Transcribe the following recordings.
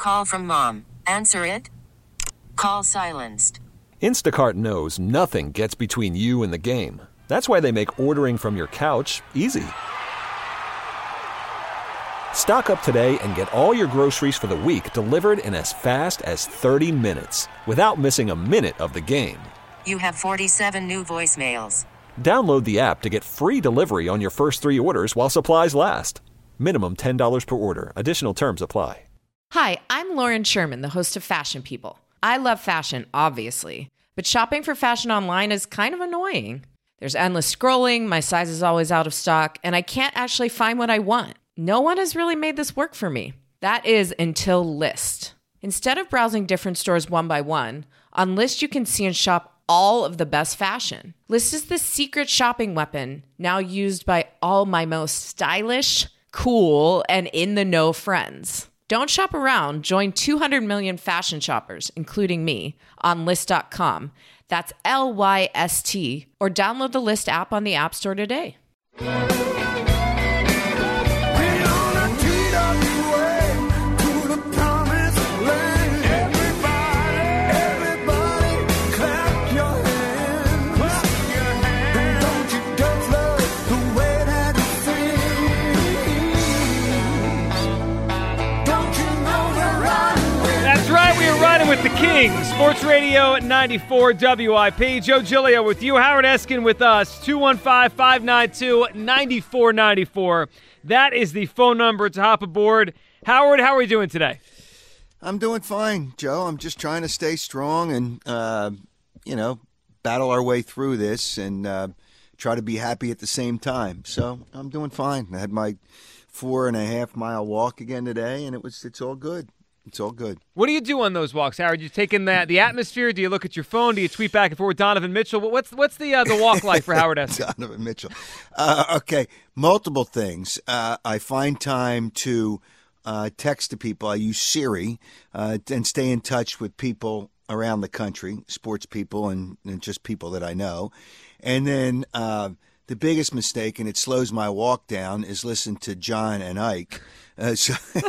Call from mom. Answer it. Call silenced. Instacart knows nothing gets between you and the game. That's why they make ordering from your couch easy. Stock up today and get all your groceries for the week delivered in as fast as 30 minutes without missing a minute of the game. You have 47 new voicemails. Download the app to get free delivery on your first 3 orders while supplies last. Minimum $10 per order. Additional terms apply. Hi, I'm Lauren Sherman, the host of Fashion People. I love fashion, obviously, but shopping for fashion online is kind of annoying. There's endless scrolling, my size is always out of stock, and I can't actually find what I want. No one has really made this work for me. That is until Lyst. Instead of browsing different stores one by one, on Lyst you can see and shop all of the best fashion. Lyst is the secret shopping weapon now used by all my most stylish, cool, and in-the-know friends. Don't shop around. Join 200 million fashion shoppers, including me, on Lyst.com. That's Lyst, or download the Lyst app on the App Store today. With the King, Sports Radio 94 WIP. Joe Giglio with you. Howard Eskin with us. 215-592-9494. That is the phone number to hop aboard. Howard, how are we doing today? I'm doing fine, Joe. I'm just trying to stay strong and, battle our way through this and try to be happy at the same time. So I'm doing fine. I had my 4.5-mile walk again today, and it's all good. It's all good. What do you do on those walks, Howard? You take in the atmosphere? Do you look at your phone? Do you tweet back and forth Donovan Mitchell? What's the walk like for Howard Eskin? Donovan Mitchell. Okay, multiple things. I find time to text to people. I use Siri and stay in touch with people around the country, sports people and just people that I know. And then the biggest mistake, and it slows my walk down, is listen to John and Ike. So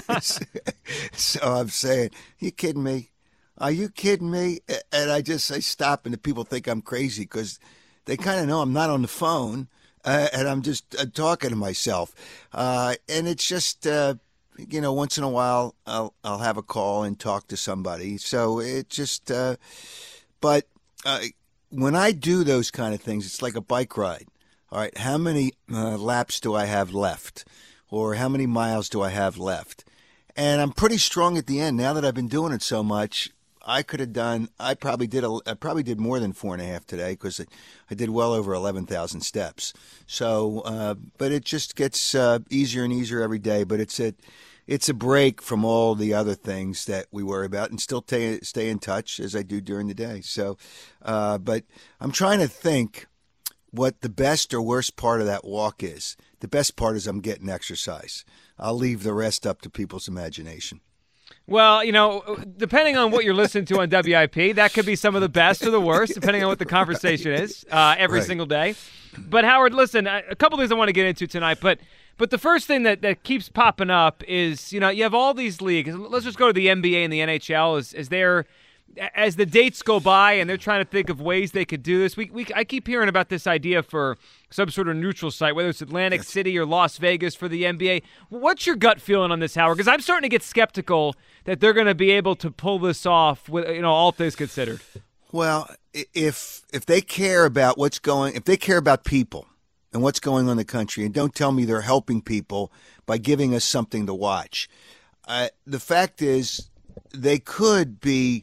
I'm saying, you kidding me? Are you kidding me? And I stop, and the people think I'm crazy because they kind of know I'm not on the phone, and I'm just talking to myself. And it's just, once in a while I'll have a call and talk to somebody. So it just, but when I do those kind of things, it's like a bike ride. All right, how many laps do I have left? Or how many miles do I have left? And I'm pretty strong at the end. Now that I've been doing it so much, I probably did more than 4.5 today because I did well over 11,000 steps. So, but it just gets easier and easier every day. But it's a break from all the other things that we worry about and still stay in touch as I do during the day. So, but I'm trying to think what the best or worst part of that walk is. The best part is I'm getting exercise. I'll leave the rest up to people's imagination. Well, depending on what you're listening to on WIP, that could be some of the best or the worst, depending on what the conversation is every single day. But, Howard, listen, a couple things I want to get into tonight. But the first thing that keeps popping up is, you have all these leagues. Let's just go to the NBA and the NHL as the dates go by and they're trying to think of ways they could do this. I keep hearing about this idea for some sort of neutral site, whether it's Atlantic City or Las Vegas for the NBA. What's your gut feeling on this, Howard? Because I'm starting to get skeptical that they're going to be able to pull this off with all things considered. Well, if they care about if they care about people and what's going on in the country, and don't tell me they're helping people by giving us something to watch. The fact is, they could be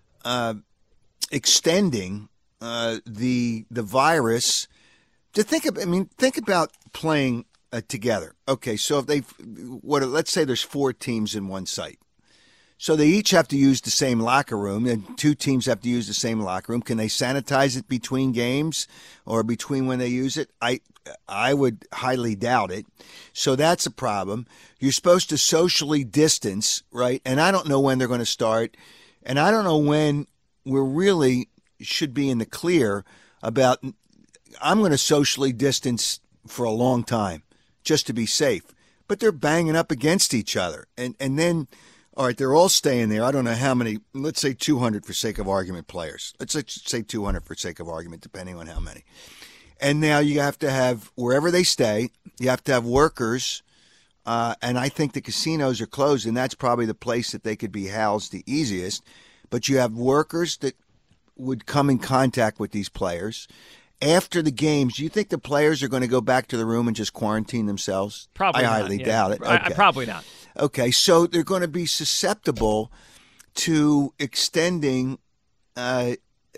extending the virus. To think about playing together. Okay, so if let's say there's 4 teams in one site. So they each have to use the same locker room, and 2 teams have to use the same locker room. Can they sanitize it between games or between when they use it? I would highly doubt it. So that's a problem. You're supposed to socially distance, right? And I don't know when they're going to start, and I don't know when we really should be in the clear about. I'm going to socially distance for a long time just to be safe. But they're banging up against each other. And then All right, they're all staying there. I don't know how many. Let's say 200 for sake of argument players. Let's say 200 for sake of argument, depending on how many. And now you have to have, wherever they stay, you have to have workers. And I think the casinos are closed, and that's probably the place that they could be housed the easiest. But you have workers that would come in contact with these players. After the games, do you think the players are going to go back to the room and just quarantine themselves? Probably not. I highly doubt it. Okay. Probably not. Okay, so they're going to be susceptible to extending the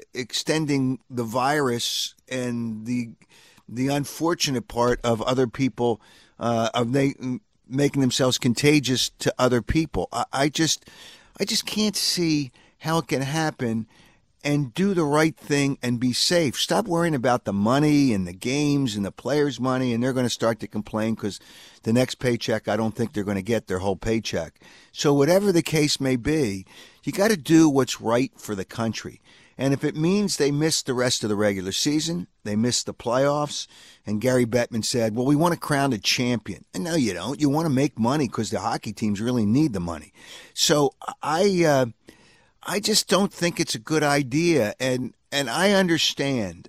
virus, and the unfortunate part of other people making themselves contagious to other people. I just can't see how it can happen and do the right thing and be safe. Stop worrying about the money and the games and the players' money, and they're going to start to complain because the next paycheck, I don't think they're going to get their whole paycheck. So whatever the case may be, you got to do what's right for the country. And if it means they miss the rest of the regular season, they miss the playoffs, and Gary Bettman said, well, we want to crown a champion. And no, you don't. You want to make money because the hockey teams really need the money. So I just don't think it's a good idea. And I understand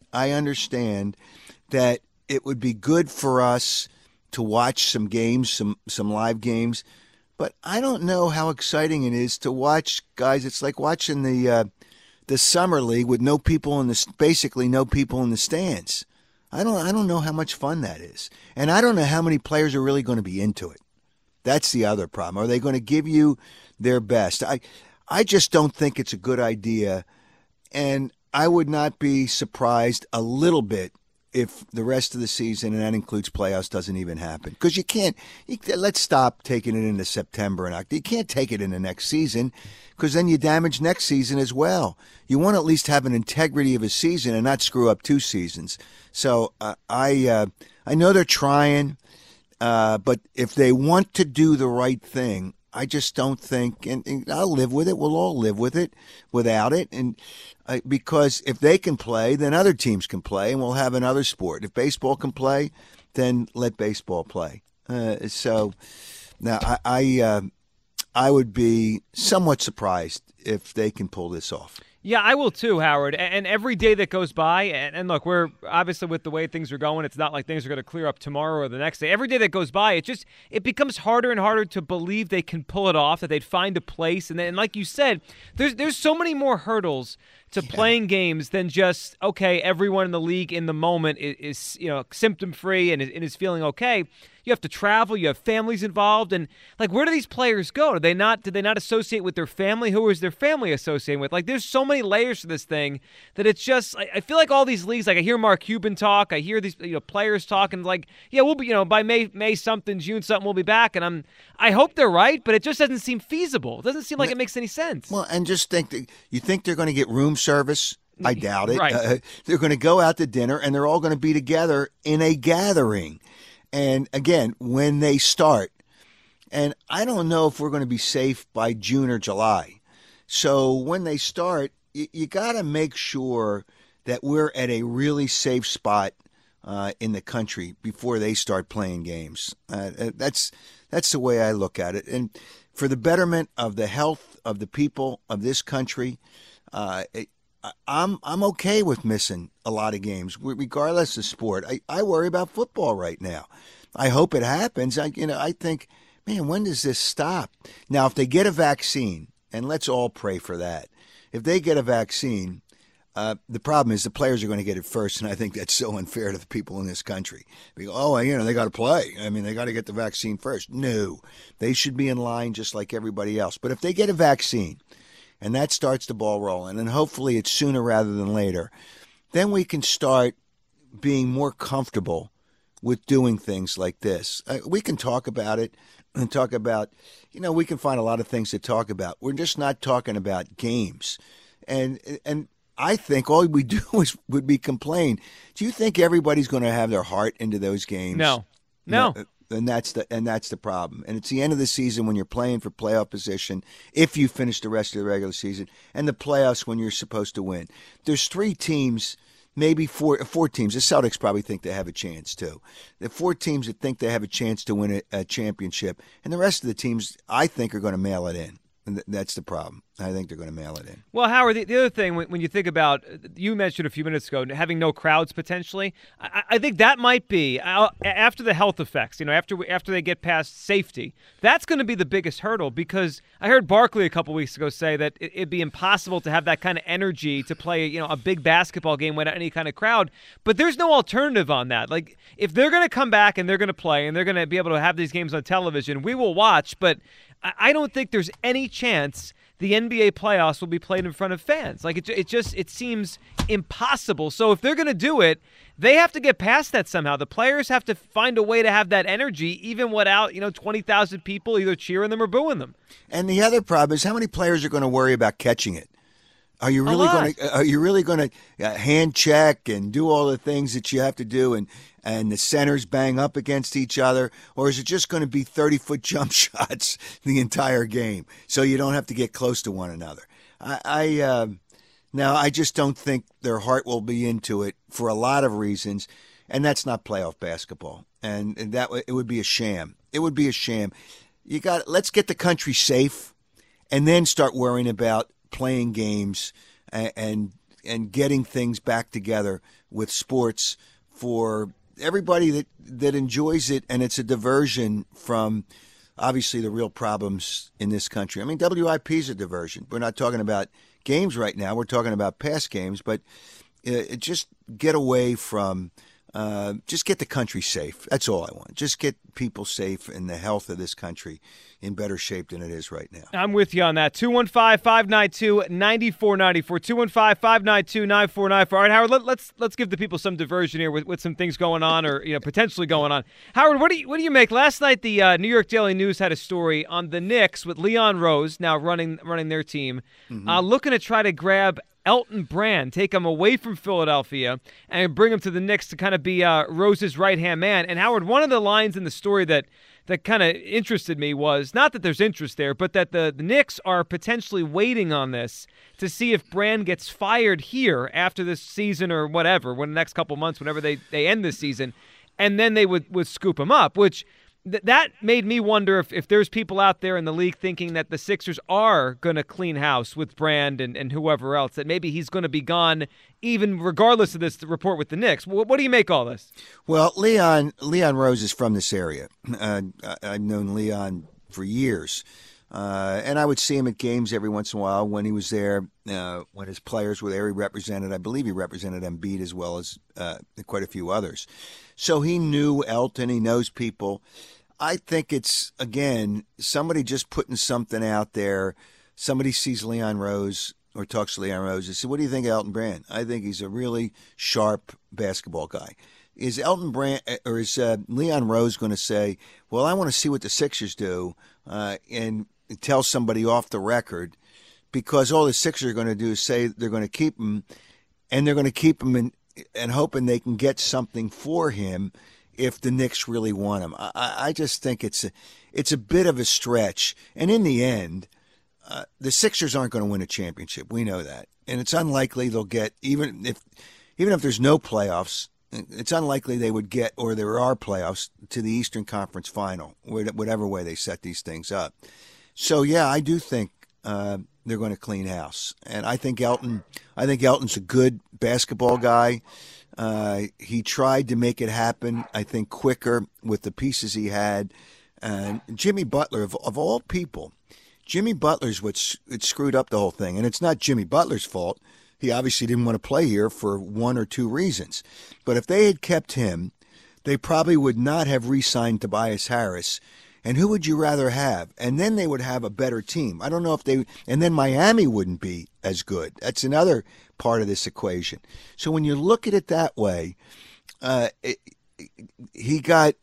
that it would be good for us to watch some games, some live games. But I don't know how exciting it is to watch, guys. It's like watching the summer league with basically no people in the stands. I don't know how much fun that is. And I don't know how many players are really going to be into it. That's the other problem. Are they going to give you their best? I just don't think it's a good idea, and I would not be surprised a little bit if the rest of the season, and that includes playoffs, doesn't even happen. Because let's stop taking it into September and October. You can't take it in the next season because then you damage next season as well. You want to at least have an integrity of a season and not screw up 2 seasons. So I know they're trying, but if they want to do the right thing, I just don't think, and I'll live with it. We'll all live with it without it. And because if they can play, then other teams can play, and we'll have another sport. If baseball can play, then let baseball play. So now I would be somewhat surprised if they can pull this off. Yeah, I will too, Howard. And every day that goes by, and look, we're obviously with the way things are going, it's not like things are going to clear up tomorrow or the next day. Every day that goes by, it becomes harder and harder to believe they can pull it off, that they'd find a place. And like you said, there's so many more hurdles to playing games than just, okay, everyone in the league in the moment is symptom-free and is feeling okay. You have to travel. You have families involved. And, like, where do these players go? Did they not associate with their family? Who is their family associating with? Like, there's so many layers to this thing that it's just – I feel like all these leagues – like, I hear Mark Cuban talk. I hear these players talk. And, like, yeah, we'll be – by May something, June something, we'll be back. And I hope they're right, but it just doesn't seem feasible. It doesn't seem like it makes any sense. Well, and just think you think they're going to get room service? I doubt it. Right. They're going to go out to dinner, and they're all going to be together in a gathering. And again, when they start, and I don't know if we're going to be safe by June or July. So when they start, you got to make sure that we're at a really safe spot in the country before they start playing games. That's the way I look at it. And for the betterment of the health of the people of this country, I'm okay with missing a lot of games, regardless of sport. I worry about football right now. I hope it happens. I think, man, when does this stop? Now, if they get a vaccine, and let's all pray for that. If they get a vaccine, the problem is the players are going to get it first, and I think that's so unfair to the people in this country. They go, they got to play. I mean, they got to get the vaccine first. No, they should be in line just like everybody else. But if they get a vaccine, and that starts the ball rolling, and hopefully it's sooner rather than later, then we can start being more comfortable with doing things like this. We can talk about it and talk about, we can find a lot of things to talk about. We're just not talking about games. And I think all we do would be complain. Do you think everybody's going to have their heart into those games? No. And that's the problem. And it's the end of the season when you're playing for playoff position, if you finish the rest of the regular season, and the playoffs when you're supposed to win. There's 3 teams, maybe 4 teams. The Celtics probably think they have a chance too. The 4 teams that think they have a chance to win a championship, and the rest of the teams I think are going to mail it in. That's the problem. I think they're going to mail it in. Well, Howard, the other thing, when you think about, you mentioned a few minutes ago, having no crowds potentially, I think that might be, after the health effects, after they get past safety, that's going to be the biggest hurdle, because I heard Barkley a couple weeks ago say that it'd be impossible to have that kind of energy to play, a big basketball game without any kind of crowd. But there's no alternative on that. Like, if they're going to come back and they're going to play and they're going to be able to have these games on television, we will watch, but I don't think there's any chance the NBA playoffs will be played in front of fans. Like, it seems impossible. So if they're going to do it, they have to get past that somehow. The players have to find a way to have that energy, even without 20,000 people either cheering them or booing them. And the other problem is, how many players are going to worry about catching it? Are you really going to hand check and do all the things that you have to do, and the centers bang up against each other, or is it just going to be 30-foot jump shots the entire game so you don't have to get close to one another? Now, I just don't think their heart will be into it for a lot of reasons, and that's not playoff basketball, and that it would be a sham. It would be a sham. Let's get the country safe, and then start worrying about playing games and getting things back together with sports for everybody that enjoys it, and it's a diversion from obviously the real problems in this country. I mean, WIP is a diversion. We're not talking about games right now. We're talking about past games, but just get away from just get the country safe. That's all I want. Just get people safe and the health of this country in better shape than it is right now. I'm with you on that. 215-592-9494. 215-592-9494. All right, Howard, let's give the people some diversion here with some things going on or potentially going on. Howard, what do you make? Last night the New York Daily News had a story on the Knicks with Leon Rose now running their team, looking to try to grab Elton Brand, take him away from Philadelphia and bring him to the Knicks to kind of be Rose's right-hand man. And Howard, one of the lines in the story that kind of interested me was, not that there's interest there, but that the Knicks are potentially waiting on this to see if Brand gets fired here after this season or whatever, when the next couple months, whenever they end this season, and then they would scoop him up, which that made me wonder if there's people out there in the league thinking that the Sixers are going to clean house with Brand and whoever else, that maybe he's going to be gone even regardless of this report with the Knicks. What do you make all this? Well, Leon Rose is from this area. I've known Leon for years. And I would see him at games every once in a while when he was there, when his players were there. I believe he represented Embiid as well as quite a few others. So he knew Elton. He knows people. I think it's, again, somebody just putting something out there. Somebody sees Leon Rose or talks to Leon Rose and says, what do you think of Elton Brand? I think he's a really sharp basketball guy. Is Elton Brand or is Leon Rose going to say, well, I want to see what the Sixers do and tell somebody off the record, because all the Sixers are going to do is say they're going to keep him, and they're going to keep him and hoping they can get something for him if the Knicks really want him. I just think it's a bit of a stretch. And in the end, the Sixers aren't going to win a championship. We know that. And it's unlikely they'll get, even if there's no playoffs, it's unlikely they would get, or there are playoffs, to the Eastern Conference Final, whatever way they set these things up. So, yeah, I do think they're going to clean house. And I think Elton's a good basketball guy. He tried to make it happen, I think, quicker with the pieces he had. And Jimmy Butler, of all people, Jimmy Butler's what screwed up the whole thing. And it's not Jimmy Butler's fault. He obviously didn't want to play here for one or two reasons. But if they had kept him, they probably would not have re-signed Tobias Harris. And who would you rather have? And then they would have a better team. I don't know if they – and then Miami wouldn't be as good. That's another part of this equation. So when you look at it that way, he got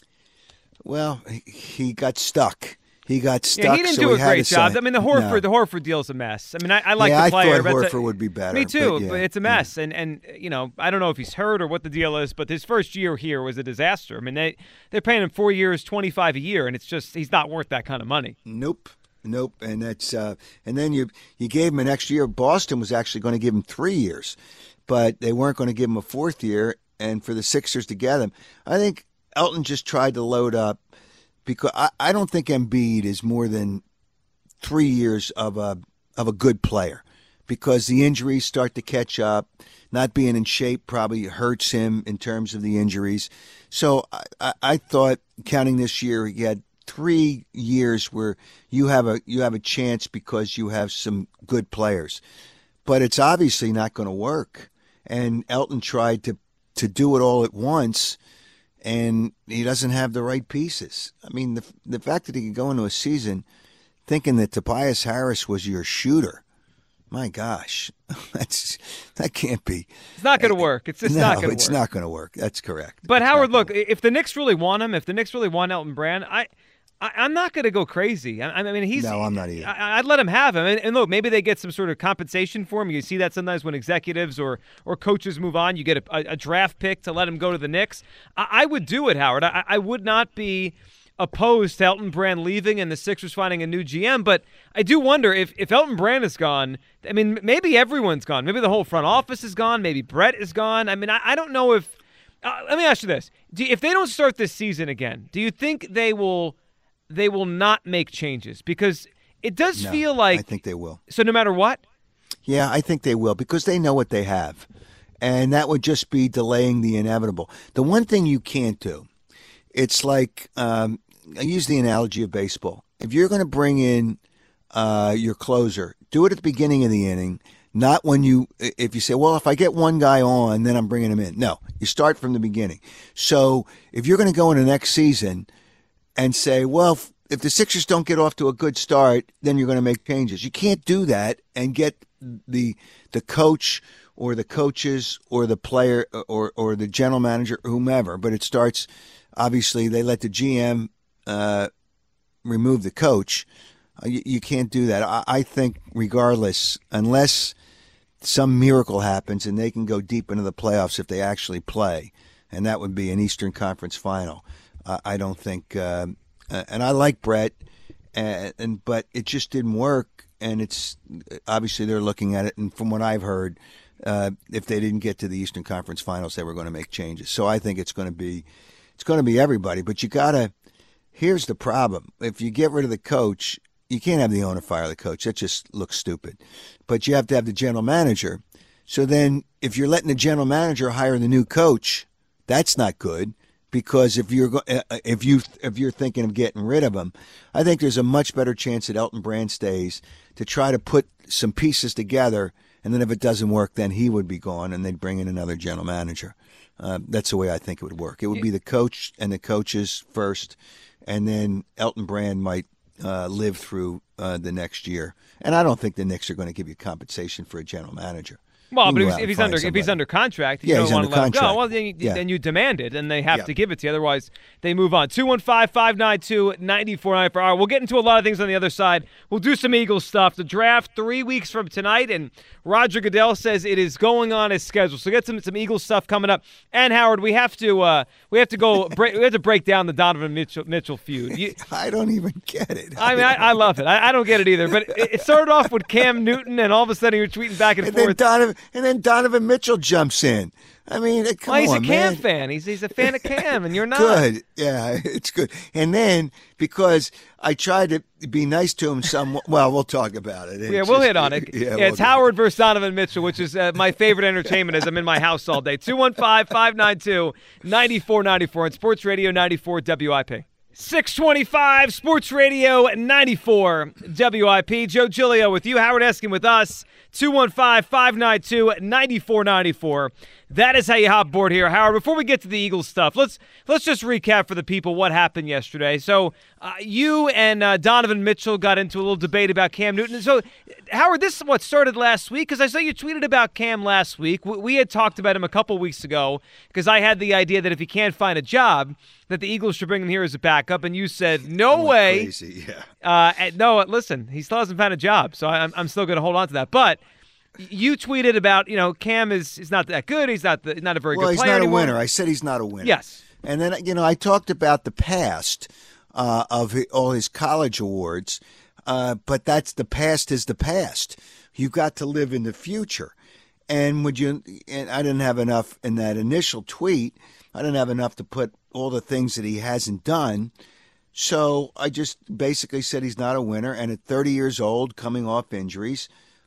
stuck. He got stuck. Yeah, he didn't do a great job. I mean, the Horford deal's a mess. I mean, I like the player. I thought Horford would be better. Me too, but it's a mess. Yeah. And I don't know if he's hurt or what the deal is, but his first year here was a disaster. I mean, they're paying him 4 years, $25 a year, and it's just he's not worth that kind of money. Nope. And that's and then you gave him an extra year. Boston was actually going to give him 3 years, but they weren't going to give him a fourth year. And for the Sixers to get him, I think Elton just tried to load up. Because I don't think Embiid is more than 3 years of a good player, because the injuries start to catch up. Not being in shape probably hurts him in terms of the injuries. So I thought, counting this year, he had 3 years where you have a chance because you have some good players. But it's obviously not going to work. And Elton tried to do it all at once, and he doesn't have the right pieces. I mean, the fact that he could go into a season thinking that Tobias Harris was your shooter, my gosh, that can't be. It's not going to work. It's just not going to work. It's not going to work. That's correct. But it's Howard, look, if the Knicks really want him, if the Knicks really want Elton Brand, I'm not going to go crazy. I mean, No, I'm not either. I'd let him have him. And look, maybe they get some sort of compensation for him. You see that sometimes when executives or coaches move on, you get a draft pick to let him go to the Knicks. I would do it, Howard. I would not be opposed to Elton Brand leaving and the Sixers finding a new GM. But I do wonder if Elton Brand is gone, I mean, maybe everyone's gone. Maybe the whole front office is gone. Maybe Brett is gone. I mean, I don't know if let me ask you this. If they don't start this season again, do you think they will not make changes? Because it does feel like... I think they will. So no matter what? Yeah, I think they will, because they know what they have. And that would just be delaying the inevitable. The one thing you can't do, it's like, I use the analogy of baseball. If you're going to bring in your closer, do it at the beginning of the inning, not if you say, well, if I get one guy on, then I'm bringing him in. No, you start from the beginning. So if you're going to go into next season and say, well, if the Sixers don't get off to a good start, then you're going to make changes. You can't do that and get the coach or the coaches or the player or the general manager, whomever. But it starts, obviously, they let the GM remove the coach. You can't do that. I think regardless, unless some miracle happens and they can go deep into the playoffs if they actually play, and that would be an Eastern Conference final. I don't think, and I like Brett, but it just didn't work. And it's obviously they're looking at it, and from what I've heard, if they didn't get to the Eastern Conference Finals, they were going to make changes. So I think it's going to be everybody. But you gotta. Here's the problem: if you get rid of the coach, you can't have the owner fire the coach. That just looks stupid. But you have to have the general manager. So then, if you're letting the general manager hire the new coach, that's not good. Because if you're thinking of getting rid of him, I think there's a much better chance that Elton Brand stays to try to put some pieces together, and then if it doesn't work, then he would be gone, and they'd bring in another general manager. That's the way I think it would work. It would be the coach and the coaches first, and then Elton Brand might live through the next year. And I don't think the Knicks are going to give you compensation for a general manager. Well, but if he's under contract, you don't want to let him go. Well, then you demand it, and they have to give it to you. Otherwise, they move on. 215-592-9494. All right, we'll get into a lot of things on the other side. We'll do some Eagles stuff. The draft 3 weeks from tonight, and Roger Goodell says it is going on as scheduled. So get some Eagles stuff coming up. And Howard, we have to break down the Donovan Mitchell feud. I don't even get it. I mean, I love it. I don't get it either. But it started off with Cam Newton, and all of a sudden you're tweeting back and forth. And then Donovan Mitchell jumps in. I mean, come on, he's a Cam man. fan. He's a fan of Cam, and you're not. Good. Yeah, it's good. And then, because I tried to be nice to him well, we'll talk about it. We'll hit on it. It's Howard versus Donovan Mitchell, which is my favorite entertainment as I'm in my house all day. 215-592-9494 on Sports Radio 94 WIP. 625 Sports Radio 94 WIP. Joe Giglio with you. Howard Eskin with us. 215-592-9494. That is how you hop board here. Howard, before we get to the Eagles stuff, let's just recap for the people what happened yesterday. So you and Donovan Mitchell got into a little debate about Cam Newton. So, Howard, this is what started last week, because I saw you tweeted about Cam last week. We had talked about him a couple weeks ago, because I had the idea that if he can't find a job, that the Eagles should bring him here as a backup, and you said, no way. Crazy, yeah. No, listen, he still hasn't found a job, so I'm still going to hold on to that. But you tweeted about, Cam is not that good. He's not a very good player Well, he's not anymore. a winner. I said he's not a winner. Yes. And then, I talked about the past of all his college awards, but the past is the past. You've got to live in the future. And I didn't have enough in that initial tweet. I didn't have enough to put all the things that he hasn't done. So I just basically said he's not a winner. And at 30 years old, coming off injuries,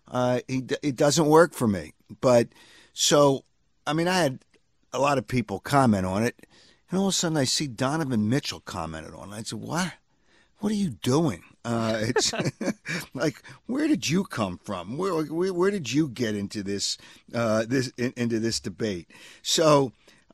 it doesn't work for me. But so, I mean, I had a lot of people comment on it. And all of a sudden I see Donovan Mitchell commented on it. I said, what? What are you doing? It's like, where did you come from? Where did you get into this into this debate? So,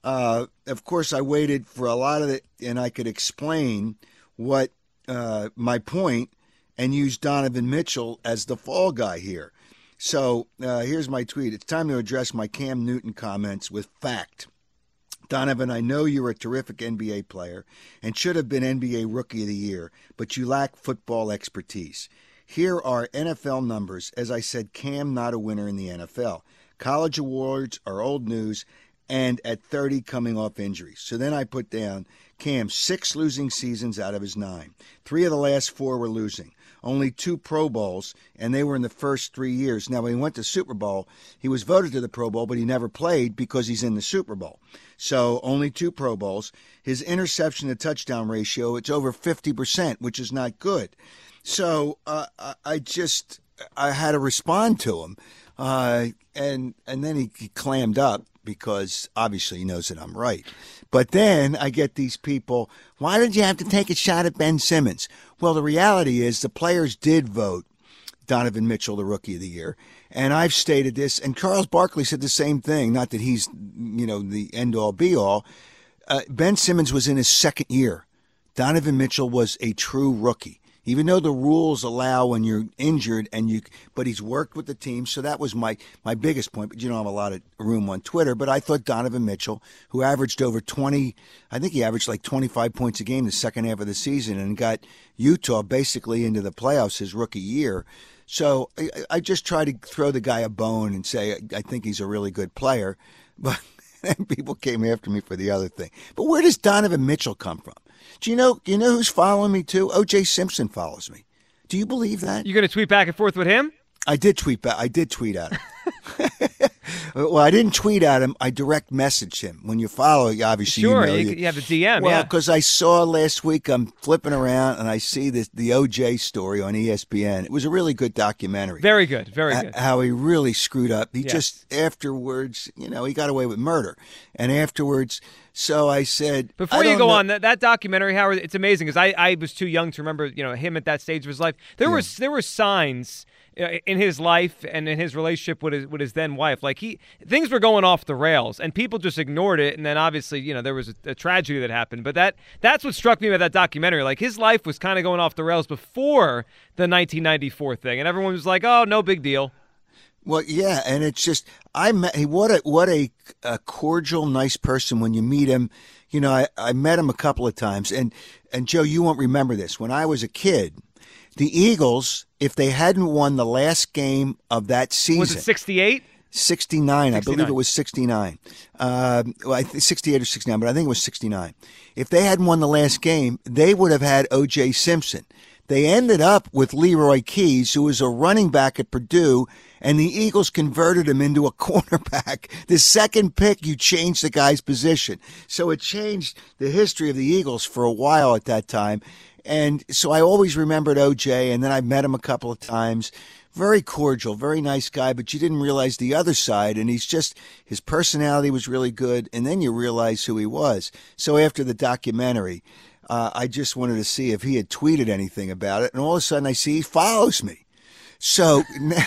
of course, I waited for a lot of it, and I could explain what my point and use Donovan Mitchell as the fall guy here. So here's my tweet. It's time to address my Cam Newton comments with fact. Donovan, I know you're a terrific NBA player and should have been NBA Rookie of the Year, but you lack football expertise. Here are NFL numbers. As I said, Cam not a winner in the NFL. College awards are old news, and at 30 coming off injuries. So then I put down Cam 6 losing seasons out of his 9. 3 of the last 4 were losing. Only 2 Pro Bowls, and they were in the first 3 years. Now, when he went to Super Bowl, he was voted to the Pro Bowl, but he never played because he's in the Super Bowl. So only 2 Pro Bowls. His interception to touchdown ratio, it's over 50%, which is not good. So I had to respond to him. And then he clammed up because obviously he knows that I'm right. But then I get these people, why did you have to take a shot at Ben Simmons? Well, the reality is the players did vote Donovan Mitchell the Rookie of the Year. And I've stated this, and Charles Barkley said the same thing, not that he's, the end-all, be-all. Ben Simmons was in his second year. Donovan Mitchell was a true rookie. Even though the rules allow when you're injured but he's worked with the team, so that was my biggest point. But you don't have a lot of room on Twitter. But I thought Donovan Mitchell, who averaged over 20, I think he averaged like 25 points a game the second half of the season and got Utah basically into the playoffs his rookie year. So I just try to throw the guy a bone and say I think he's a really good player. But people came after me for the other thing. But where does Donovan Mitchell come from? Do you know who's following me too? O.J. Simpson follows me. Do you believe that? You're going to tweet back and forth with him? I did tweet back. I did tweet at him. Well, I didn't tweet at him. I direct messaged him. When you follow, obviously sure, you know. You have the DM, well, because I saw last week, I'm flipping around, and I see the O.J. story on ESPN. It was a really good documentary. Very good, very good. How he really screwed up. He just, afterwards, he got away with murder. And afterwards, so I said... Before you go on, that documentary, Howard, it's amazing, because I was too young to remember him at that stage of his life. There were signs in his life and in his relationship with his then wife, like things were going off the rails, and people just ignored it. And then obviously, there was a tragedy that happened. But that's what struck me about that documentary. Like his life was kind of going off the rails before the 1994 thing, and everyone was like, "Oh, no big deal." Well, yeah, and it's just what a cordial, nice person when you meet him. I met him a couple of times, and Joe, you won't remember this. When I was a kid, the Eagles, if they hadn't won the last game of that season... Was it 68? 69. I believe it was 69. I think 68 or 69, but I think it was 69. If they hadn't won the last game, they would have had O.J. Simpson. They ended up with Leroy Keys, who was a running back at Purdue, and the Eagles converted him into a cornerback. The second pick, you changed the guy's position. So it changed the history of the Eagles for a while at that time. And so I always remembered O.J., and then I met him a couple of times. Very cordial, very nice guy, but you didn't realize the other side, and his personality was really good, and then you realize who he was. So after the documentary, I just wanted to see if he had tweeted anything about it, and all of a sudden I see he follows me. So now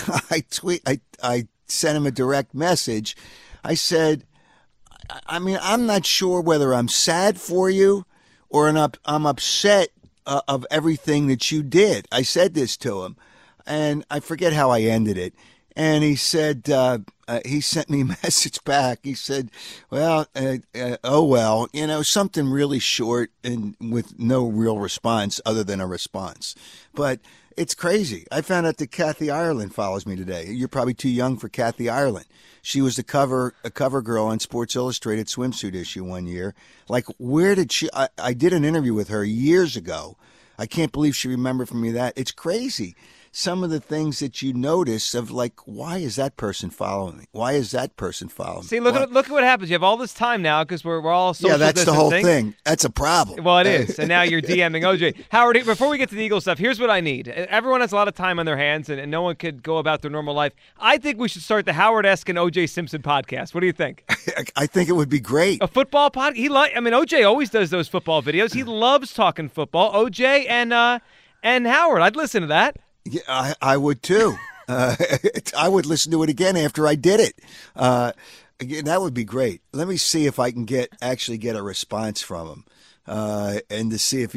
I sent him a direct message. I said, I'm not sure whether I'm sad for you or I'm upset of everything that you did. I said this to him, and I forget how I ended it. And he said, he sent me a message back. He said, well, something really short and with no real response other than a response. But it's crazy. I found out that Kathy Ireland follows me today. You're probably too young for Kathy Ireland. She was a cover girl on Sports Illustrated swimsuit issue one year. Like, where did she? I did an interview with her years ago. I can't believe she remembered from me that. It's crazy. some of the things that you notice of like, why is that person following me? Why is that person following me? See, look at what happens. You have all this time now because we're all social that's distancing. the whole thing. That's a problem. Well, it is. And now you're DMing OJ. Howard, before we get to the Eagles stuff, here's what I need. Everyone has a lot of time on their hands, and no one could go about their normal life. I think we should start the Howard-esque and OJ Simpson podcast. What do you think? I think it would be great. A football podcast? OJ always does those football videos. He loves talking football. OJ and Howard. I'd listen to that. Yeah, I would too. I would listen to it again after I did it. Again, that would be great. Let me see if I can actually get a response from him, and to see if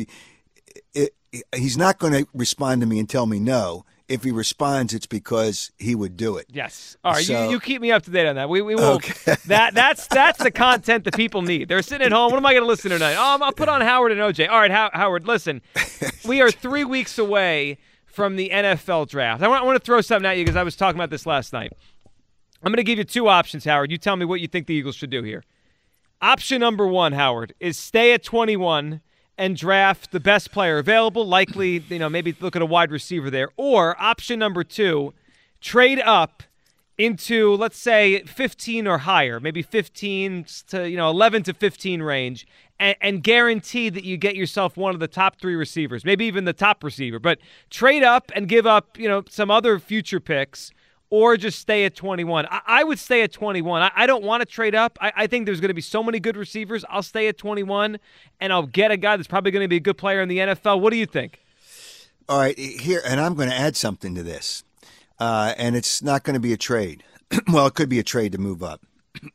he's not going to respond to me and tell me no. If he responds, it's because he would do it. Yes. All right. So, you keep me up to date on that. We will. Okay. That's the content that people need. They're sitting at home. What am I going to listen to tonight? I'll put on Howard and OJ. All right, Howard. Listen, we are 3 weeks away from the NFL draft. I want to throw something at you because I was talking about this last night. I'm going to give you 2 options, Howard. You tell me what you think the Eagles should do here. Option number 1, Howard, is stay at 21 and draft the best player available, likely, maybe look at a wide receiver there. Or option number 2, trade up into, let's say, 15 or higher, maybe 15 to 11 to 15 range, and guarantee that you get yourself one of the top 3 receivers, maybe even the top receiver. But trade up and give up, some other future picks, or just stay at 21. I would stay at 21. I don't want to trade up. I think there's going to be so many good receivers. I'll stay at 21, and I'll get a guy that's probably going to be a good player in the NFL. What do you think? All right, here, and I'm going to add something to this, and it's not going to be a trade. Well, it could be a trade to move up.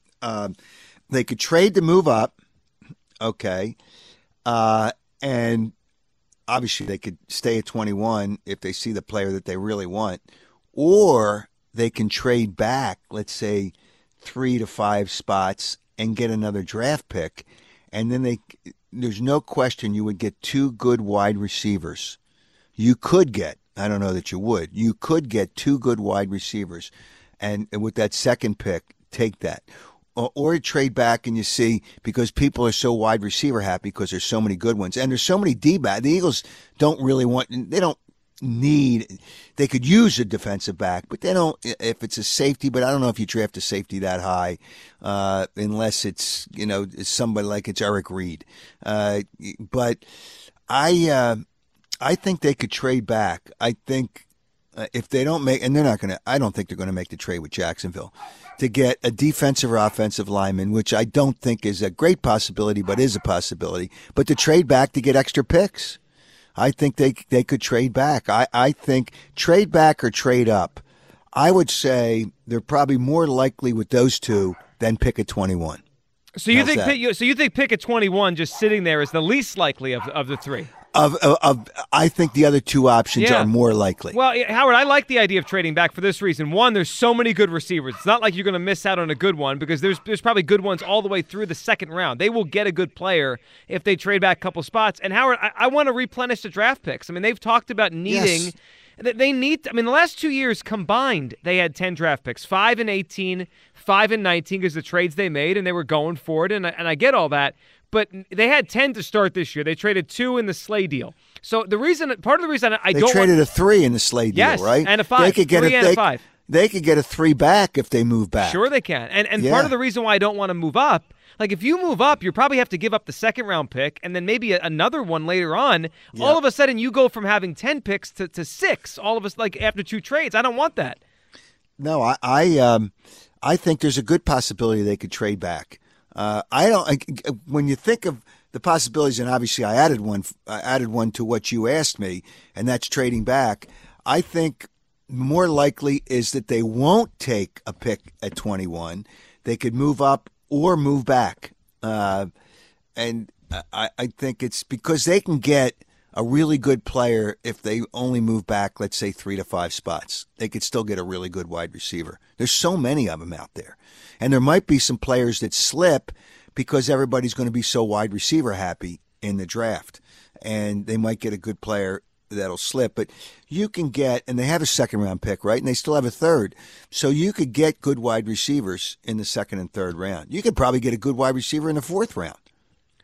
They could trade to move up, okay, and obviously they could stay at 21 if they see the player that they really want, or they can trade back, let's say, 3 to 5 spots and get another draft pick, and then there's no question you would get 2 good wide receivers. You could get, I don't know that you would, you could get 2 good wide receivers, and with that second pick, take that. Or trade back and you see, because people are so wide receiver happy because there's so many good ones, and there's so many D-back. The Eagles don't really they could use a defensive back, but they don't if it's a safety. But I don't know if you draft a safety that high, unless it's it's somebody like it's Eric Reed. But I think they could trade back. I think if they don't make, and they're not going to, I don't think they're going to make the trade with Jacksonville to get a defensive or offensive lineman, which I don't think is a great possibility, but is a possibility. But to trade back to get extra picks. I think they could trade back. I think trade back or trade up. I would say they're probably more likely with those 2 than pick at 21. So you think pick at 21 just sitting there is the least likely of the 3? I think the other 2 options are more likely. Well, Howard, I like the idea of trading back for this reason. One, there's so many good receivers. It's not like you're going to miss out on a good one because there's probably good ones all the way through the second round. They will get a good player if they trade back a couple spots. And Howard, I want to replenish the draft picks. I mean, they've talked about needing. Yes. The last 2 years combined, they had 10 draft picks, 5 and 18, 5 and 19 because the trades they made, and they were going for it, and I get all that. But they had 10 to start this year. They traded 2 in the Slay deal. So part of the reason they traded a 3 in the Slay deal, yes, right? And a 5. They could get a 5. They could get a 3 back if they move back. Sure, they can. And part of the reason why I don't want to move up, like if you move up, you probably have to give up the second round pick and then maybe another one later on. Yep. All of a sudden, you go from having 10 picks to 6. All of us, like after 2 trades. I don't want that. No, I think there's a good possibility they could trade back. When you think of the possibilities, and obviously I added one to what you asked me, and that's trading back. I think more likely is that they won't take a pick at 21. They could move up or move back. And I think it's because they can get a really good player if they only move back, let's say 3 to 5 spots. They could still get a really good wide receiver. There's so many of them out there. And there might be some players that slip because everybody's going to be so wide receiver happy in the draft. And they might get a good player that'll slip. But you can get, and they have a second round pick, right? And they still have a third. So you could get good wide receivers in the second and third round. You could probably get a good wide receiver in the fourth round.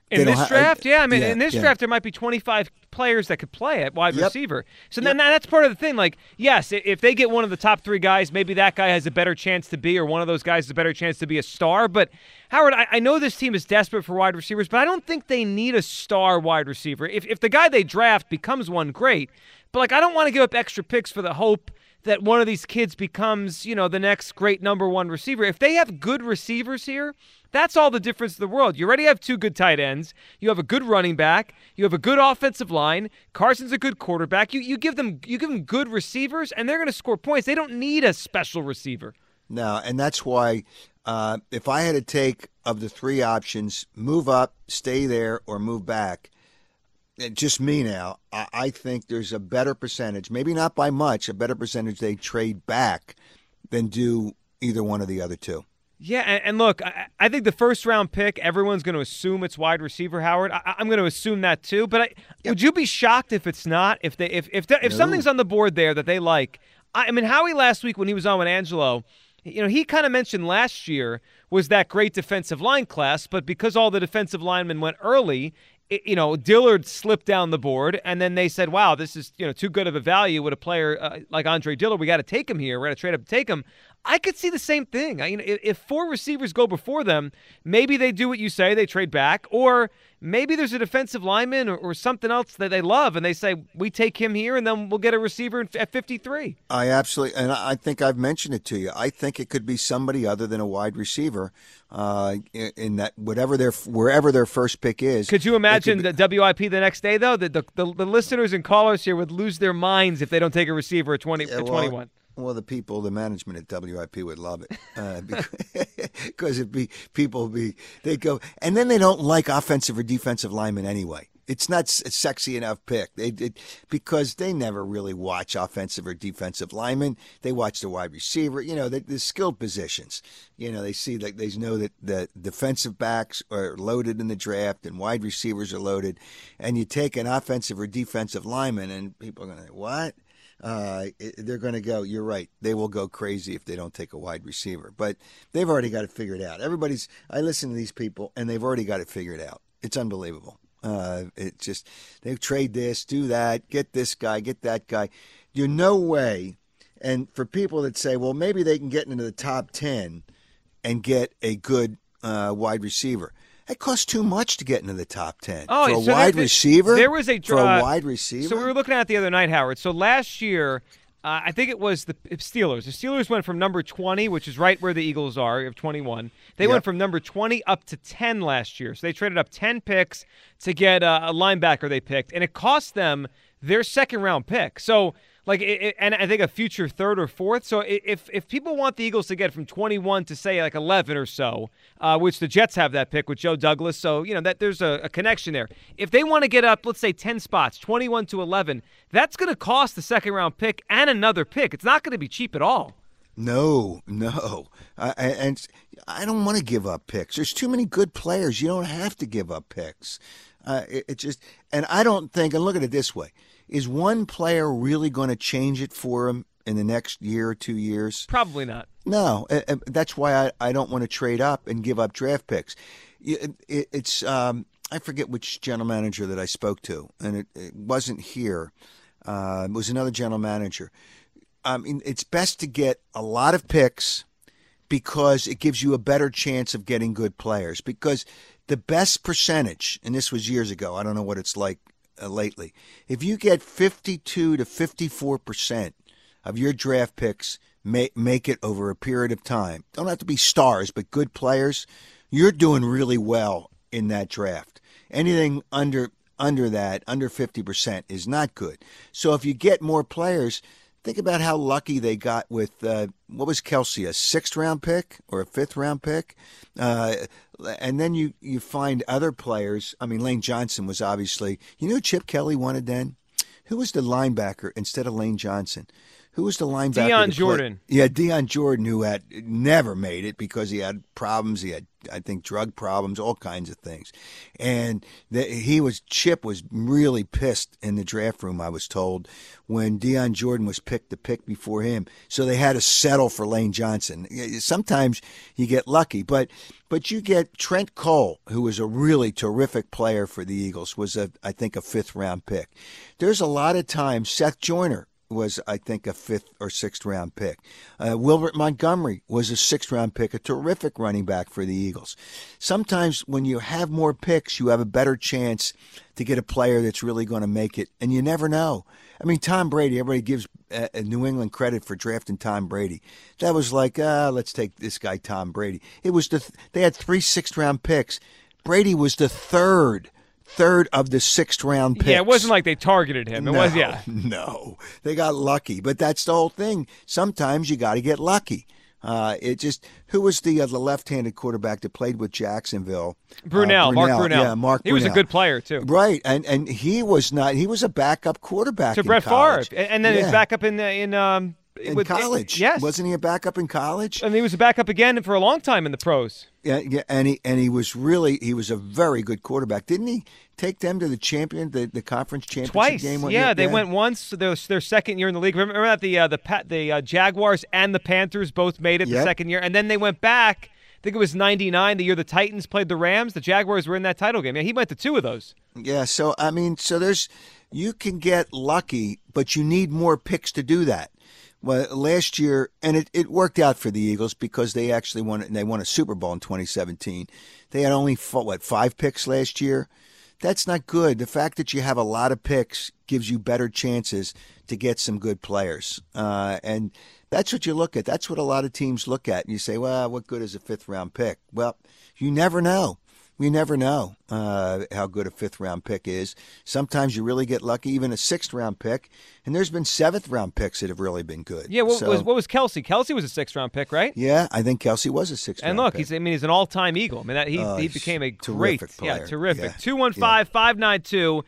In this draft? Yeah, I mean, in this yeah. draft, there might be 25 players that could play at wide Yep. receiver. So then that's part of the thing. Like, yes, if they get one of the top 3 guys, maybe that guy has a better chance to be, or one of those guys has a better chance to be a star. But, Howard, I know this team is desperate for wide receivers, but I don't think they need a star wide receiver. If the guy they draft becomes one, great. But, like, I don't want to give up extra picks for the hope that one of these kids becomes, the next great number 1 receiver. If they have good receivers here, that's all the difference in the world. You already have 2 good tight ends. You have a good running back. You have a good offensive line. Carson's a good quarterback. You give them good receivers, and they're going to score points. They don't need a special receiver. No, and that's why if I had to take of the 3 options, move up, stay there, or move back, just me now, I think there's a better percentage, maybe not by much, a better percentage they trade back than do either one of the other 2. Yeah, and look, I think the first-round pick, everyone's going to assume it's wide receiver, Howard. I'm going to assume that too. But would you be shocked if it's not? If something's on the board there that they like? I mean, Howie last week when he was on with Angelo, he kind of mentioned last year was that great defensive line class, but because all the defensive linemen went early, Dillard slipped down the board, and then they said, wow, this is too good of a value with a player like Andre Dillard. We got to take him here. We're going to trade up to take him. I could see the same thing. If 4 receivers go before them, maybe they do what you say, they trade back, or maybe there's a defensive lineman or something else that they love, and they say, we take him here, and then we'll get a receiver at 53. I absolutely, and I think I've mentioned it to you. I think it could be somebody other than a wide receiver in that wherever their first pick is. Could you imagine the WIP the next day, though? The listeners and callers here would lose their minds if they don't take a receiver at 21. Well, the management at WIP would love it because they go, and then they don't like offensive or defensive linemen anyway. It's not a sexy enough pick. Because they never really watch offensive or defensive linemen. They watch the wide receiver. The skilled positions. They see that they know that the defensive backs are loaded in the draft and wide receivers are loaded, and you take an offensive or defensive lineman, and people are going to say, what? They're going to go, you're right, they will go crazy if they don't take a wide receiver. But they've already got it figured out. I listen to these people, and they've already got it figured out. It's unbelievable. It's just, they trade this, do that, get this guy, get that guy. You're no way. And for people that say, well, maybe they can get into the top 10 and get a good wide receiver. It costs too much to get into the top 10. Oh, for a so wide receiver? There was for a wide receiver? So we were looking at it the other night, Howard. So last year, I think it was the Steelers. The Steelers went from number 20, which is right where the Eagles are, of 21. They went from number 20 up to 10 last year. So they traded up 10 picks to get a linebacker they picked, and it cost them their second-round pick. So, and I think a future third or fourth. So if people want the Eagles to get from 21 to, say, 11 or so, which the Jets have that pick with Joe Douglas, so, that there's a connection there. If they want to get up, let's say, 10 spots, 21 to 11, that's going to cost the second-round pick and another pick. It's not going to be cheap at all. No. And I don't want to give up picks. There's too many good players. You don't have to give up picks. And I don't think, and look at it this way, is one player really going to change it for him in the next year or 2 years? Probably not. No. That's why I don't want to trade up and give up draft picks. It's I forget which general manager that I spoke to, and it wasn't here. It was another general manager. It's best to get a lot of picks because it gives you a better chance of getting good players. Because the best percentage, and this was years ago, I don't know what it's like lately, if you get 52 to 54% of your draft picks make it over a period of time, don't have to be stars, but good players, you're doing really well in that draft. Anything under that, under 50%, is not good. So if you get more players, think about how lucky they got with, what was Kelsey, a 6th-round pick or a 5th-round pick? And then you find other players. I mean, Lane Johnson was obviously, who Chip Kelly wanted then? Who was the linebacker instead of Lane Johnson? Who was the linebacker? Deion Jordan. Yeah, Deion Jordan, who had never made it because he had problems. He had I think, drug problems, all kinds of things. And Chip was really pissed in the draft room, I was told, when Deion Jordan was picked the pick before him. So they had to settle for Lane Johnson. Sometimes you get lucky, but you get Trent Cole, who was a really terrific player for the Eagles, was I think a 5th-round pick. There's a lot of times Seth Joyner was, I think, a 5th or 6th-round pick. Wilbert Montgomery was a 6th-round pick, a terrific running back for the Eagles. Sometimes when you have more picks, you have a better chance to get a player that's really going to make it, and you never know. I mean, Tom Brady, everybody gives New England credit for drafting Tom Brady. That was like, let's take this guy Tom Brady. It was they had 3 6th-round picks. Brady was the third of the 6th-round picks. Yeah, it wasn't like they targeted him. No, they got lucky. But that's the whole thing. Sometimes you got to get lucky. Who was the left-handed quarterback that played with Jacksonville? Brunell, Mark Brunell. Yeah, Mark Brunell. He was a good player too. Right, and he was not. He was a backup quarterback to Brett Favre, and then his backup in college. Yes, wasn't he a backup in college? And he was a backup again for a long time in the pros. Yeah, and he was a very good quarterback. Didn't he take them to the conference championship twice? Game? Yeah, they went once. Their second year in the league. Remember that the Jaguars and the Panthers both made it the second year, and then they went back. I think it was '99, the year the Titans played the Rams. The Jaguars were in that title game. Yeah, he went to 2 of those. Yeah, so you can get lucky, but you need more picks to do that. Well, last year, and it worked out for the Eagles because they actually won a Super Bowl in 2017. They had only 5 picks last year. That's not good. The fact that you have a lot of picks gives you better chances to get some good players. And that's what you look at. That's what a lot of teams look at. And you say, well, what good is a 5th-round pick? Well, you never know. We never know how good a 5th-round pick is. Sometimes you really get lucky, even a 6th-round pick. And there's been 7th-round picks that have really been good. Yeah, what was Kelsey? Kelsey was a 6th-round pick, right? Yeah, I think Kelsey was a 6th-round pick. And look, he's an all-time Eagle. I mean, he became a great player. Yeah, terrific. 215-592-9494.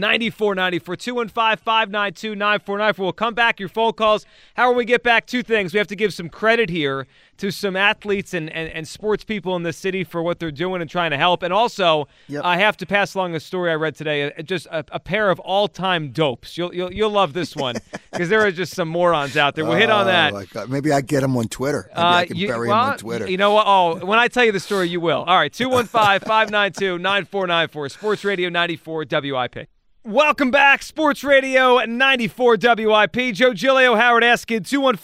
215-592-9494. We'll come back, your phone calls. How will we get back? 2 things. We have to give some credit here to some athletes and sports people in the city for what they're doing and trying to help. And also, I have to pass along a story I read today, just a pair of all-time dopes. You'll love this one because there are just some morons out there. We'll hit on that. My God. Maybe I get them on Twitter. Maybe I can bury them on Twitter. You know what? Oh, when I tell you the story, you will. All right, 215-592-9494, Sports Radio 94 WIP. Welcome back, Sports Radio 94 WIP. Joe Giglio, Howard Eskin,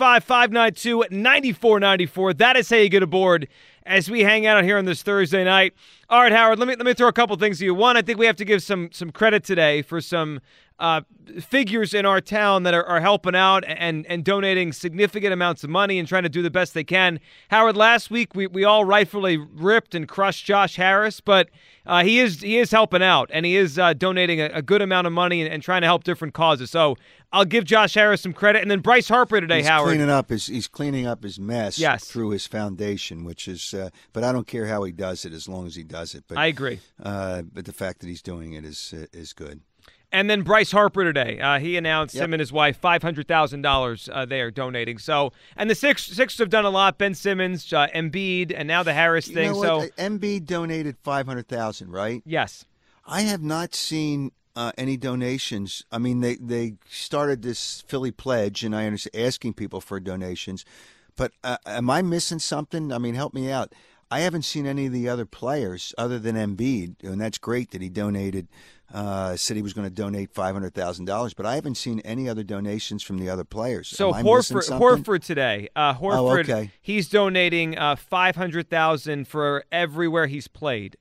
215-592-9494. That is how you get aboard as we hang out here on this Thursday night. All right, Howard, let me throw a couple things to you. One, I think we have to give some credit today for some figures in our town that are helping out and donating significant amounts of money and trying to do the best they can. Howard, last week we all rightfully ripped and crushed Josh Harris, but he is helping out, and he is donating a good amount of money and trying to help different causes. So I'll give Josh Harris some credit. And then Bryce Harper today, Howard. He's cleaning up his mess through his foundation, which is but I don't care how he does it as long as he does it. But I agree. But the fact that he's doing it is good. And then Bryce Harper today, he announced him and his wife $500,000 they are donating. So, and the Sixers have done a lot. Ben Simmons, Embiid, and now the Harris thing. You know what? Embiid donated $500,000, right? Yes. I have not seen any donations. I mean, they started this Philly pledge, and I understand asking people for donations. But am I missing something? I mean, help me out. I haven't seen any of the other players other than Embiid, and that's great that he donated. Said he was going to donate $500,000, but I haven't seen any other donations from the other players. So Horford today, Horford, he's donating $500,000 for everywhere he's played.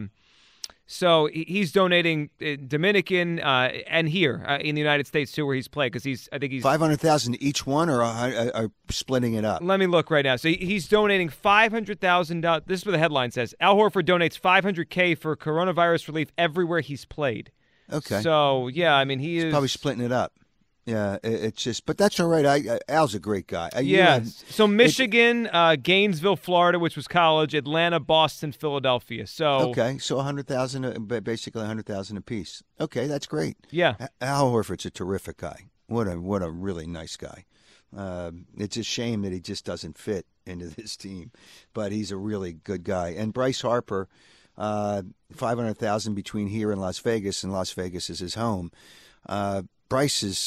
So he's donating Dominican and here in the United States too, where he's played, because I think he's $500,000 each one, or are splitting it up. Let me look right now. So he's donating $500,000. This is what the headline says: Al Horford donates $500K for coronavirus relief everywhere he's played. Okay. So yeah, I mean he's probably splitting it up. Yeah, it's just, but that's all right. Al's a great guy. So Michigan, Gainesville, Florida, which was college, Atlanta, Boston, Philadelphia. So okay, so $100,000, basically $100,000 apiece. Okay, that's great. Yeah, Al Horford's a terrific guy. What a really nice guy. It's a shame that he just doesn't fit into this team, but he's a really good guy. And Bryce Harper, $500,000 between here and Las Vegas is his home. Bryce is,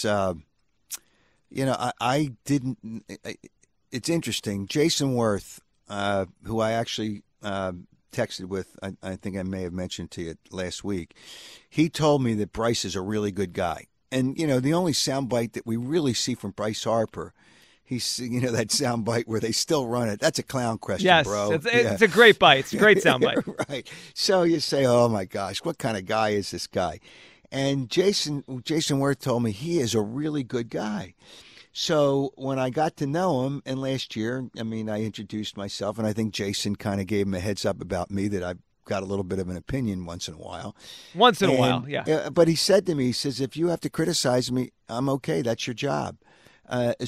I didn't. It's interesting. Jason Worth, who I actually texted with, I think I may have mentioned to you last week, he told me that Bryce is a really good guy. And, the only soundbite that we really see from Bryce Harper, he's, that soundbite where they still run it. That's a clown question, yes, bro. It's a great bite. It's a great soundbite. Right. So you say, oh, my gosh, what kind of guy is this guy? And Jason Worth told me he is a really good guy. So when I got to know him, and last year, I introduced myself, and I think Jason kind of gave him a heads up about me that I've got a little bit of an opinion once in a while. Yeah. But he said to me, he says, if you have to criticize me, I'm okay. That's your job. And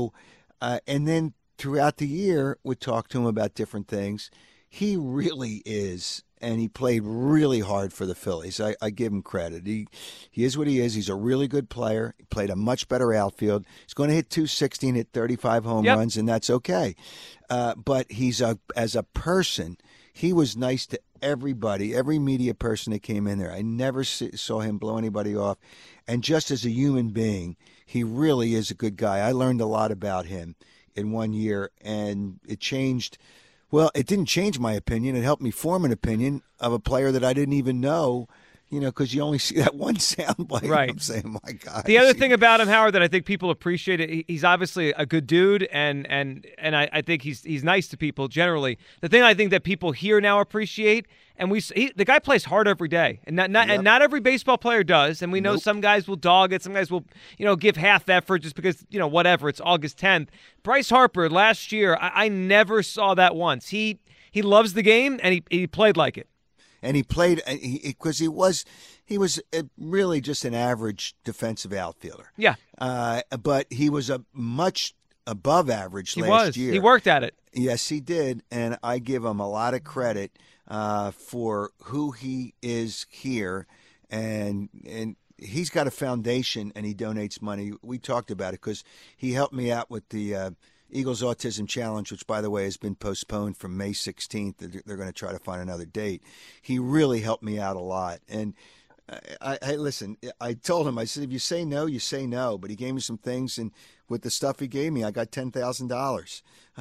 then throughout the year, would talk to him about different things. He really is. And he played really hard for the Phillies. I give him credit. He is what he is. He's a really good player. He played a much better outfield. He's going to hit 260 and hit 35 home runs, and that's okay. But as a person, he was nice to everybody, every media person that came in there. I never saw him blow anybody off. And just as a human being, he really is a good guy. I learned a lot about him in 1 year, and it changed. Well, it didn't change my opinion. It helped me form an opinion of a player that I didn't even know, because you only see that one soundbite. Right. I'm saying, my God. The other thing about him, Howard, that I think people appreciate it, he's obviously a good dude, and I think he's nice to people generally. The thing I think that people here now appreciate, and the guy plays hard every day, and not every baseball player does, and we know some guys will dog it, some guys will give half effort just because whatever, it's August 10th. Bryce Harper last year, I never saw that once. He loves the game, and he played like it. And he played because he was really just an average defensive outfielder. Yeah. But he was a much above average last year. He worked at it. Yes, he did, and I give him a lot of credit for who he is here, and he's got a foundation, and he donates money. We talked about it because he helped me out with the Eagles Autism Challenge, which, by the way, has been postponed from May 16th. They're going to try to find another date. He really helped me out a lot. And I listen, I told him, I said, if you say no, you say no. But he gave me some things, and with the stuff he gave me, I got $10,000.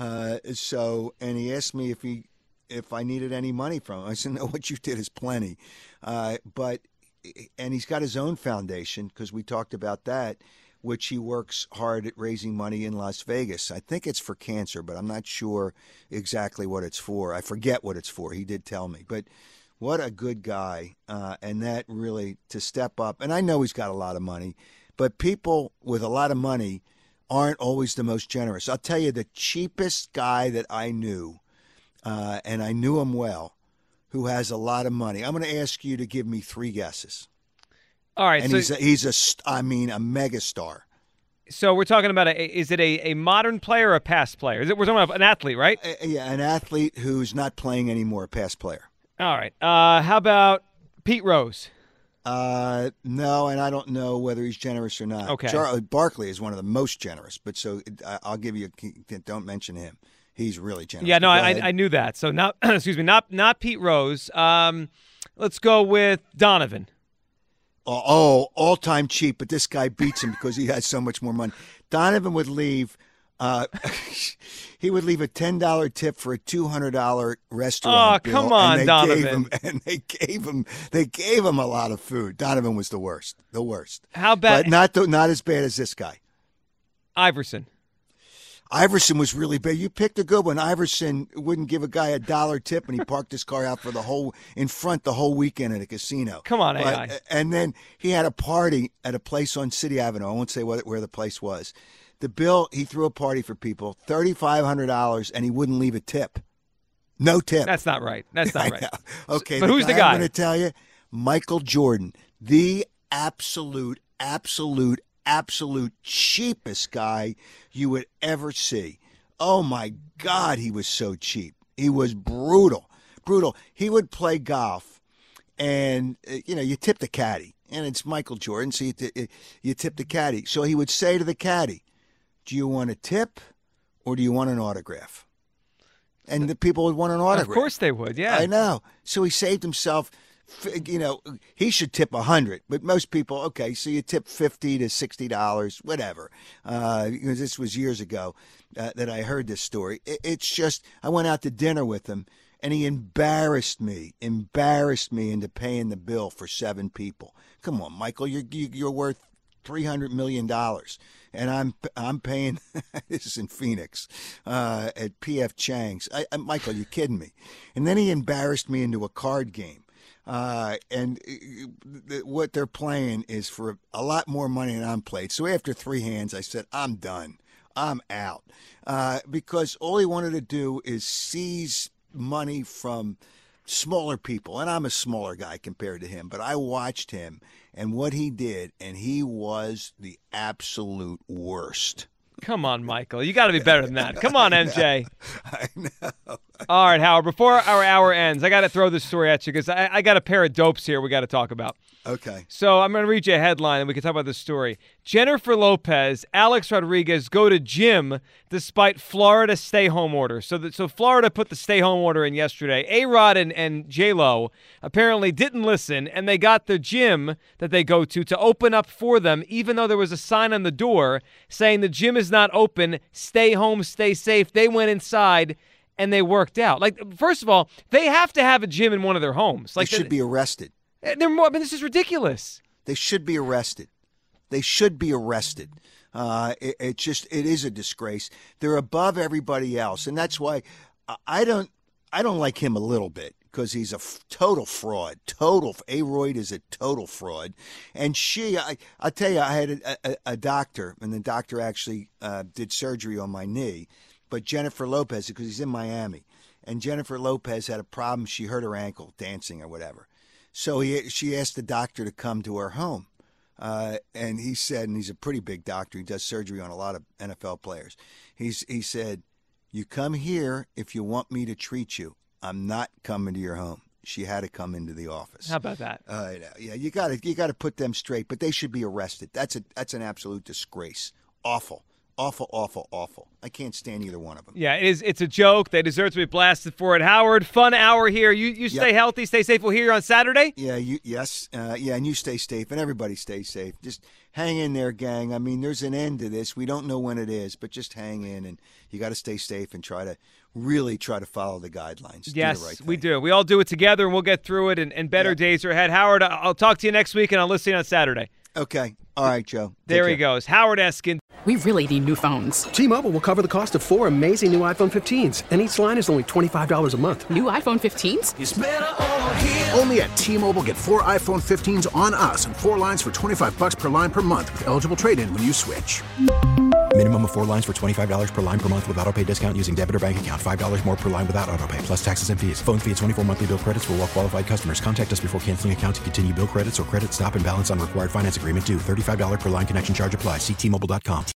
And he asked me if I needed any money from him. I said, no, what you did is plenty. And he's got his own foundation, because we talked about that, which he works hard at raising money in Las Vegas. I think it's for cancer, but I'm not sure exactly what it's for. I forget what it's for. He did tell me. But what a good guy. And that really, to step up. And I know he's got a lot of money, but people with a lot of money aren't always the most generous. I'll tell you, the cheapest guy that I knew, and I knew him well, who has a lot of money. I'm going to ask you to give me 3 guesses. All right, and he's a mega star. So we're talking about is it a modern player or a past player? We're talking about an athlete, right? Yeah, an athlete who's not playing anymore, a past player. All right. How about Pete Rose? No, and I don't know whether he's generous or not. Okay. Barkley is one of the most generous, but I'll give you. Don't mention him. He's really generous. Yeah, no, I knew that. So not not Pete Rose. Let's go with Donovan. All-time cheap, but this guy beats him because he has so much more money. Donovan would leave. He would leave a $10 tip for a $200 restaurant bill. Oh, come on, Donovan! They gave him a lot of food. Donovan was the worst. How bad? But not as bad as this guy. Iverson. Iverson was really bad. You picked a good one. Iverson wouldn't give a guy a $1 tip, and he parked his car out for the whole weekend at a casino. Come on, AI. And then he had a party at a place on City Avenue. I won't say where the place was. The bill, he threw a party for people, $3,500, and he wouldn't leave a tip. No tip. That's not right. Okay, but who's the guy? I'm going to tell you, Michael Jordan, the absolute cheapest guy you would ever see. Oh, my God, he was so cheap. He was brutal. He would play golf, and, you tip the caddy, and it's Michael Jordan, so you tip the caddy. So he would say to the caddy, do you want a tip or do you want an autograph? And the people would want an autograph. Of course they would, yeah. I know. So he saved himself, he should tip $100, but most people, okay, so you tip $50 to $60, whatever. Because this was years ago that I heard this story. It's just, I went out to dinner with him, and he embarrassed me into paying the bill for 7 people. Come on, Michael, you're worth $300 million. And I'm paying, this is in Phoenix, at P.F. Chang's. Michael, you kidding me? And then he embarrassed me into a card game. And what they're playing is for a lot more money than I'm played. So after 3 hands, I said, I'm done. I'm out. Because all he wanted to do is seize money from smaller people. And I'm a smaller guy compared to him. But I watched him and what he did, and he was the absolute worst. Come on, Michael. You got to be better than that. Come on, MJ. I know. All right, Howard, before our hour ends, I got to throw this story at you because I got a pair of dopes here we got to talk about. Okay. So I'm going to read you a headline and we can talk about this story. Jennifer Lopez, Alex Rodriguez go to gym despite Florida stay-home order. So Florida put the stay-home order in yesterday. A-Rod and J-Lo apparently didn't listen, and they got the gym that they go to open up for them, even though there was a sign on the door saying the gym is not open, stay home, stay safe. They went inside and they worked out. Like, first of all, they have to have a gym in one of their homes. Like, they should be arrested. This is ridiculous. They should be arrested. They should be arrested. It is a disgrace. They're above everybody else, and that's why I don't like him a little bit, because he's a total fraud. A-Royd is a total fraud. And I'll tell you, I had a doctor, and the doctor actually did surgery on my knee. But Jennifer Lopez, because he's in Miami, and Jennifer Lopez had a problem. She hurt her ankle dancing or whatever. So she asked the doctor to come to her home. And he said, and he's a pretty big doctor, he does surgery on a lot of NFL players. He said, you come here if you want me to treat you. I'm not coming to your home. She had to come into the office. How about that? Yeah, you got to put them straight, but they should be arrested. That's an absolute disgrace. Awful. Awful, awful, awful. I can't stand either one of them. Yeah, it's a joke. They deserve to be blasted for it. Howard, fun hour here. You stay healthy, stay safe. We'll hear you on Saturday. Yeah, and you stay safe, and everybody stay safe. Just hang in there, gang. I mean, there's an end to this. We don't know when it is, but just hang in, and you got to stay safe and really try to follow the guidelines. Yes, do the right thing. we do. We all do it together, and we'll get through it, and better days are ahead. Howard, I'll talk to you next week, and I'll listen on Saturday. Okay. All right, Joe. There he goes. Howard Eskin. We really need new phones. T-Mobile will cover the cost of 4 amazing new iPhone 15s, and each line is only $25 a month. New iPhone 15s? It's better over here. Only at T-Mobile, get 4 iPhone 15s on us and 4 lines for $25 per line per month with eligible trade-in when you switch. Minimum of 4 lines for $25 per line per month with autopay discount using debit or bank account. $5 more per line without autopay, plus taxes and fees. Phone fee at 24 monthly bill credits for well-qualified customers. Contact us before canceling account to continue bill credits or credit stop and balance on required finance agreement due. $35 per line connection charge applies. See T-Mobile.com.